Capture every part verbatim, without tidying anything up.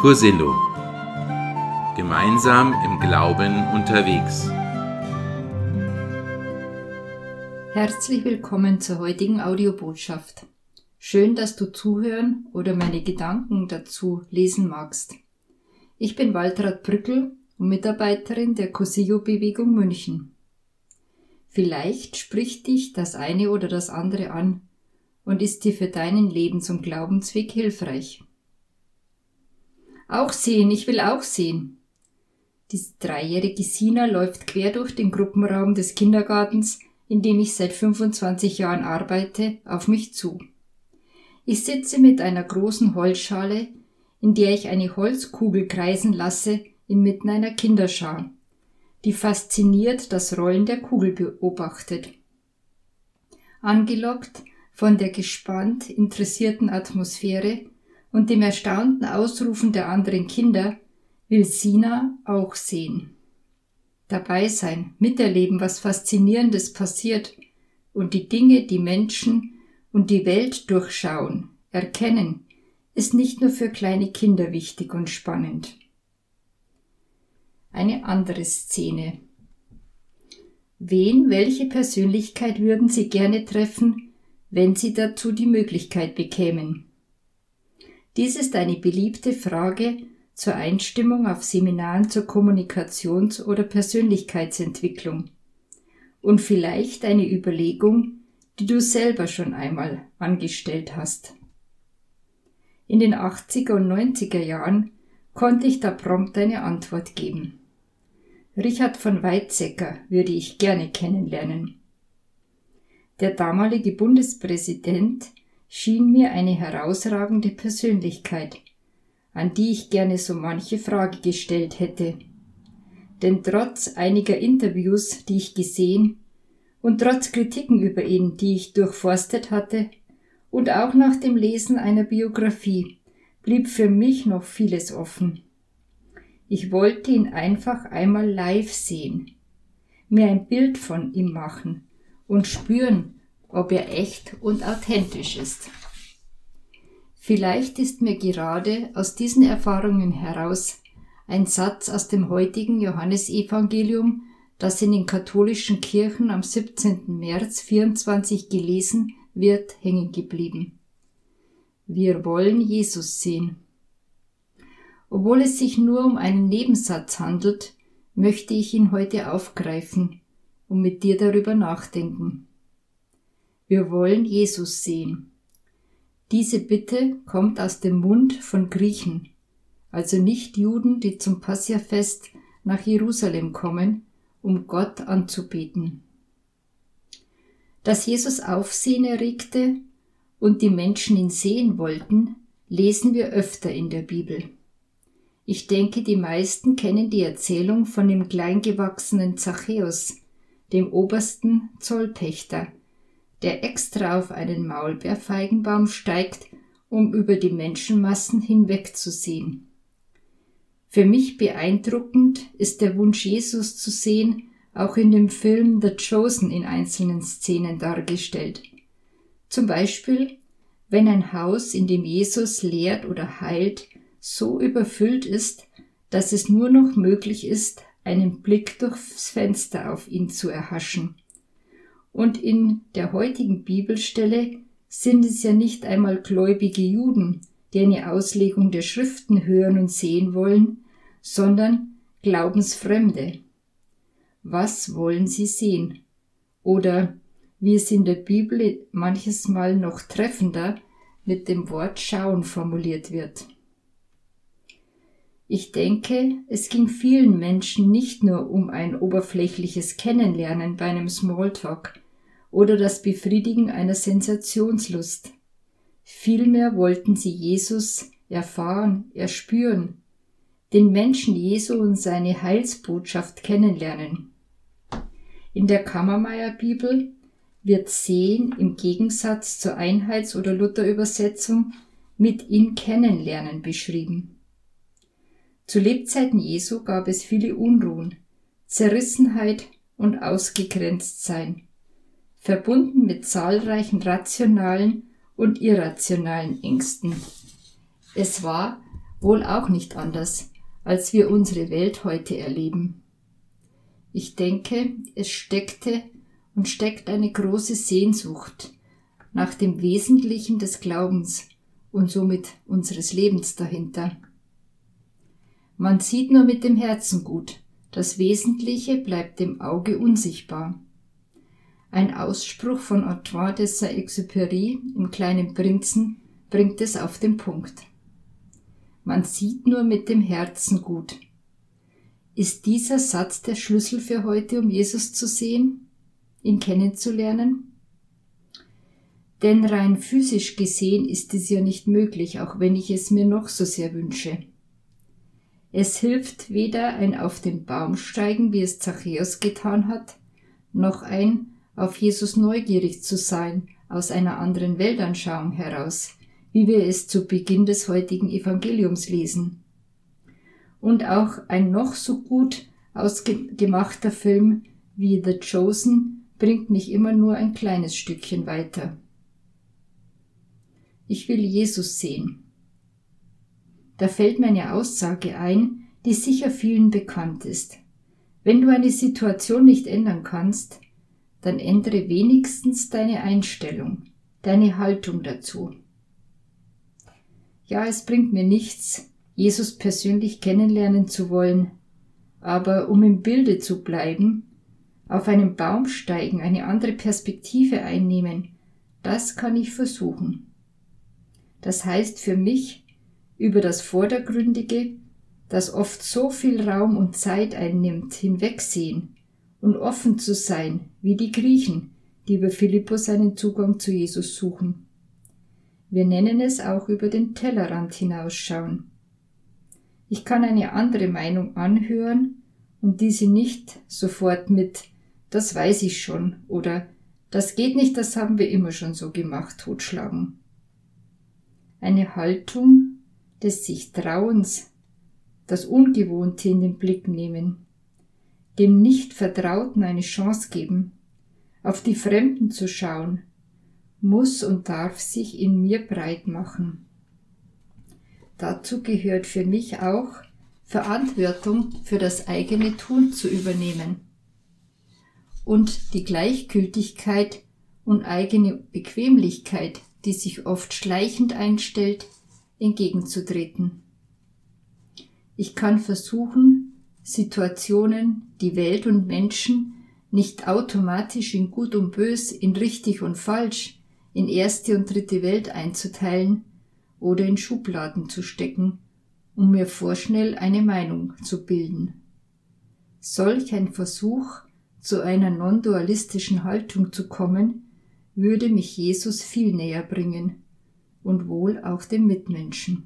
Cursillo. Gemeinsam im Glauben unterwegs. Herzlich willkommen zur heutigen Audiobotschaft. Schön, dass du zuhören oder meine Gedanken dazu lesen magst. Ich bin Waltraud Brückel und Mitarbeiterin der Cursillo-Bewegung München. Vielleicht spricht dich das eine oder das andere an und ist dir für deinen Lebens- und Glaubensweg hilfreich. Auch sehen, ich will auch sehen. Die dreijährige Sina läuft quer durch den Gruppenraum des Kindergartens, in dem ich seit fünfundzwanzig Jahren arbeite, auf mich zu. Ich sitze mit einer großen Holzschale, in der ich eine Holzkugel kreisen lasse, inmitten einer Kinderschar, die fasziniert das Rollen der Kugel beobachtet. Angelockt von der gespannt interessierten Atmosphäre und dem erstaunten Ausrufen der anderen Kinder will Sina auch sehen. Dabei sein, miterleben, was Faszinierendes passiert und die Dinge, die Menschen und die Welt durchschauen, erkennen, ist nicht nur für kleine Kinder wichtig und spannend. Eine andere Szene. Wen, welche Persönlichkeit würden Sie gerne treffen, wenn Sie dazu die Möglichkeit bekämen? Dies ist eine beliebte Frage zur Einstimmung auf Seminaren zur Kommunikations- oder Persönlichkeitsentwicklung und vielleicht eine Überlegung, die du selber schon einmal angestellt hast. In den achtziger und neunziger Jahren konnte ich da prompt eine Antwort geben. Richard von Weizsäcker würde ich gerne kennenlernen. Der damalige Bundespräsident schien mir eine herausragende Persönlichkeit, an die ich gerne so manche Frage gestellt hätte. Denn trotz einiger Interviews, die ich gesehen, und trotz Kritiken über ihn, die ich durchforstet hatte, und auch nach dem Lesen einer Biografie, blieb für mich noch vieles offen. Ich wollte ihn einfach einmal live sehen, mir ein Bild von ihm machen und spüren, ob er echt und authentisch ist. Vielleicht ist mir gerade aus diesen Erfahrungen heraus ein Satz aus dem heutigen Johannesevangelium, das in den katholischen Kirchen am siebzehnten März vierundzwanzig gelesen wird, hängen geblieben. Wir wollen Jesus sehen. Obwohl es sich nur um einen Nebensatz handelt, möchte ich ihn heute aufgreifen und mit dir darüber nachdenken. Wir wollen Jesus sehen. Diese Bitte kommt aus dem Mund von Griechen, also nicht Juden, die zum Passia-Fest nach Jerusalem kommen, um Gott anzubeten. Dass Jesus Aufsehen erregte und die Menschen ihn sehen wollten, lesen wir öfter in der Bibel. Ich denke, die meisten kennen die Erzählung von dem kleingewachsenen Zachäus, dem obersten Zollpächter, der extra auf einen Maulbeerfeigenbaum steigt, um über die Menschenmassen hinwegzusehen. Für mich beeindruckend ist der Wunsch, Jesus zu sehen, auch in dem Film The Chosen in einzelnen Szenen dargestellt. Zum Beispiel, wenn ein Haus, in dem Jesus lehrt oder heilt, so überfüllt ist, dass es nur noch möglich ist, einen Blick durchs Fenster auf ihn zu erhaschen. Und in der heutigen Bibelstelle sind es ja nicht einmal gläubige Juden, die eine Auslegung der Schriften hören und sehen wollen, sondern Glaubensfremde. Was wollen sie sehen? Oder, wie es in der Bibel manches Mal noch treffender mit dem Wort schauen formuliert wird. Ich denke, es ging vielen Menschen nicht nur um ein oberflächliches Kennenlernen bei einem Smalltalk oder das Befriedigen einer Sensationslust. Vielmehr wollten sie Jesus erfahren, erspüren, den Menschen Jesu und seine Heilsbotschaft kennenlernen. In der Kammermayer-Bibel wird Sehen im Gegensatz zur Einheits- oder Luther-Übersetzung mit ihn kennenlernen beschrieben. Zu Lebzeiten Jesu gab es viele Unruhen, Zerrissenheit und Ausgegrenztsein, verbunden mit zahlreichen rationalen und irrationalen Ängsten. Es war, wohl auch nicht anders, als wir unsere Welt heute erleben. Ich denke, es steckte und steckt eine große Sehnsucht nach dem Wesentlichen des Glaubens und somit unseres Lebens dahinter. Man sieht nur mit dem Herzen gut, das Wesentliche bleibt dem Auge unsichtbar. Ein Ausspruch von Antoine de Saint-Exupéry im Kleinen Prinzen bringt es auf den Punkt. Man sieht nur mit dem Herzen gut. Ist dieser Satz der Schlüssel für heute, um Jesus zu sehen, ihn kennenzulernen? Denn rein physisch gesehen ist es ja nicht möglich, auch wenn ich es mir noch so sehr wünsche. Es hilft weder ein auf den Baum steigen, wie es Zachäus getan hat, noch ein auf Jesus neugierig zu sein, aus einer anderen Weltanschauung heraus, wie wir es zu Beginn des heutigen Evangeliums lesen. Und auch ein noch so gut ausgemachter Film wie The Chosen bringt mich immer nur ein kleines Stückchen weiter. Ich will Jesus sehen. Da fällt mir eine Aussage ein, die sicher vielen bekannt ist. Wenn du eine Situation nicht ändern kannst, dann ändere wenigstens deine Einstellung, deine Haltung dazu. Ja, es bringt mir nichts, Jesus persönlich kennenlernen zu wollen, aber um im Bilde zu bleiben, auf einen Baum steigen, eine andere Perspektive einnehmen, das kann ich versuchen. Das heißt für mich, über das Vordergründige, das oft so viel Raum und Zeit einnimmt, hinwegsehen und offen zu sein, wie die Griechen, die über Philippus einen Zugang zu Jesus suchen. Wir nennen es auch über den Tellerrand hinausschauen. Ich kann eine andere Meinung anhören und diese nicht sofort mit »das weiß ich schon« oder »das geht nicht, das haben wir immer schon so gemacht« totschlagen. Eine Haltung des sich Trauens, das Ungewohnte in den Blick nehmen, dem Nicht-Vertrauten eine Chance geben, auf die Fremden zu schauen, muss und darf sich in mir breit machen. Dazu gehört für mich auch, Verantwortung für das eigene Tun zu übernehmen und die Gleichgültigkeit und eigene Bequemlichkeit, die sich oft schleichend einstellt, entgegenzutreten. Ich kann versuchen, Situationen, die Welt und Menschen nicht automatisch in Gut und Bös, in richtig und falsch, in erste und dritte Welt einzuteilen oder in Schubladen zu stecken, um mir vorschnell eine Meinung zu bilden. Solch ein Versuch, zu einer non-dualistischen Haltung zu kommen, würde mich Jesus viel näher bringen und wohl auch dem Mitmenschen.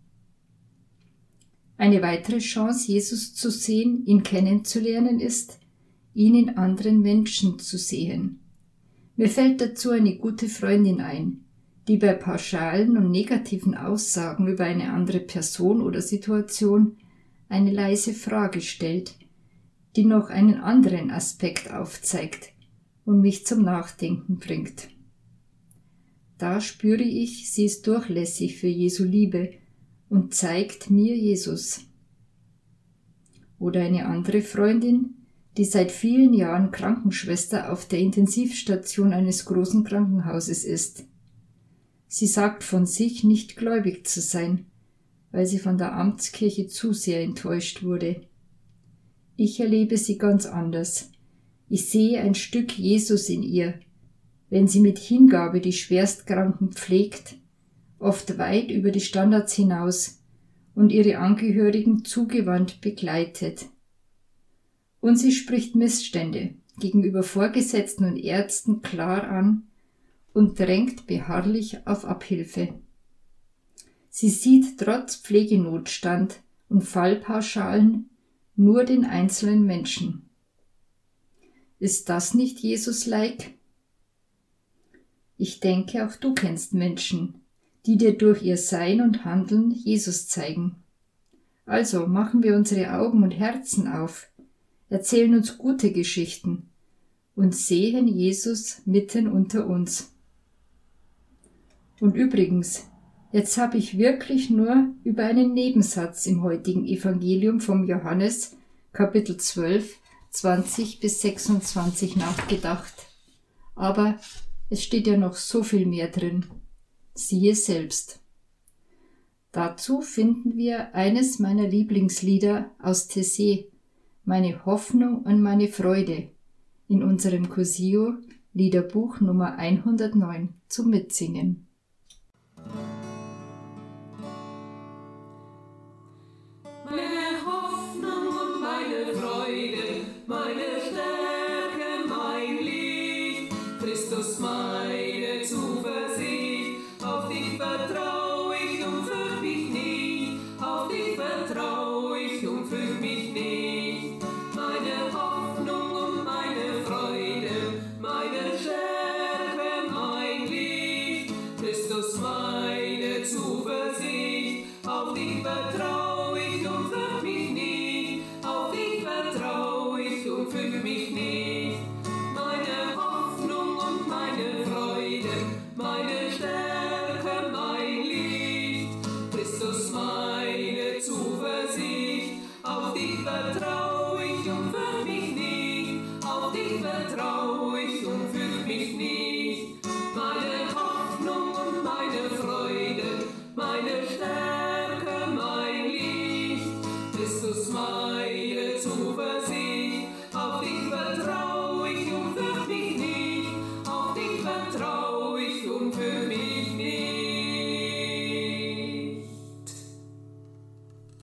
Eine weitere Chance, Jesus zu sehen, ihn kennenzulernen, ist, ihn in anderen Menschen zu sehen. Mir fällt dazu eine gute Freundin ein, die bei pauschalen und negativen Aussagen über eine andere Person oder Situation eine leise Frage stellt, die noch einen anderen Aspekt aufzeigt und mich zum Nachdenken bringt. Da spüre ich, sie ist durchlässig für Jesu Liebe und zeigt mir Jesus. Oder eine andere Freundin, die seit vielen Jahren Krankenschwester auf der Intensivstation eines großen Krankenhauses ist. Sie sagt von sich, nicht gläubig zu sein, weil sie von der Amtskirche zu sehr enttäuscht wurde. Ich erlebe sie ganz anders. Ich sehe ein Stück Jesus in ihr, wenn sie mit Hingabe die Schwerstkranken pflegt, oft weit über die Standards hinaus und ihre Angehörigen zugewandt begleitet. Und sie spricht Missstände gegenüber Vorgesetzten und Ärzten klar an und drängt beharrlich auf Abhilfe. Sie sieht trotz Pflegenotstand und Fallpauschalen nur den einzelnen Menschen. Ist das nicht Jesus-like? Ich denke, auch du kennst Menschen, die dir durch ihr Sein und Handeln Jesus zeigen. Also machen wir unsere Augen und Herzen auf, erzählen uns gute Geschichten und sehen Jesus mitten unter uns. Und übrigens, Jetzt habe ich wirklich nur über einen Nebensatz im heutigen Evangelium vom Johannes, Kapitel zwölf, zwanzig bis sechsundzwanzig nachgedacht. Aber es steht ja noch so viel mehr drin. Siehe selbst. Dazu finden wir eines meiner Lieblingslieder aus Taizé, Meine Hoffnung und meine Freude, in unserem Cursillo Liederbuch Nummer hundertneun zum Mitsingen. Meine Hoffnung und meine Freude, meine Stärke, mein Licht, Christus meine Zuversicht, auf dich vertrau ich und fürcht mich nicht, auf dich vertrau ich und fürcht mich nicht. Meine Hoffnung und meine Freude, meine Stärke, mein Licht, Christus meine Zuversicht, auf dich vertrau ich und fürcht mich nicht, auf dich vertrau ich und fürcht mich nicht. Meine Hoffnung und meine Freude, meine Stärke, mein Licht, Christus meine Zuversicht, auf dich vertrau ich und fürcht mich nicht, auf dich vertrau